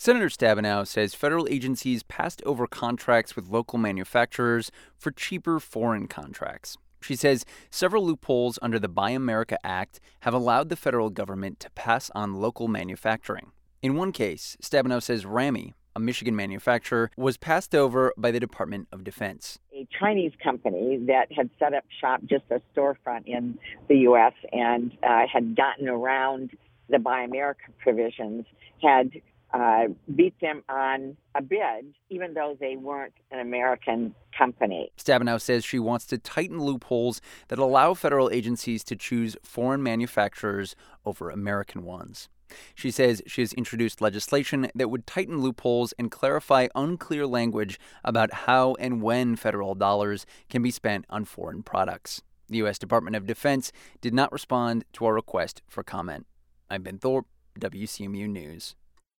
Senator Stabenow says federal agencies passed over contracts with local manufacturers for cheaper foreign contracts. She says several loopholes under the Buy America Act have allowed the federal government to pass on local manufacturing. In one case, Stabenow says Rami, a Michigan manufacturer, was passed over by the Department of Defense. A Chinese company that had set up shop, just a storefront in the U.S., and had gotten around the Buy America provisions, had beat them on a bid, even though they weren't an American company. Stabenow says she wants to tighten loopholes that allow federal agencies to choose foreign manufacturers over American ones. She says she has introduced legislation that would tighten loopholes and clarify unclear language about how and when federal dollars can be spent on foreign products. The U.S. Department of Defense did not respond to our request for comment. I'm Ben Thorpe, WCMU News.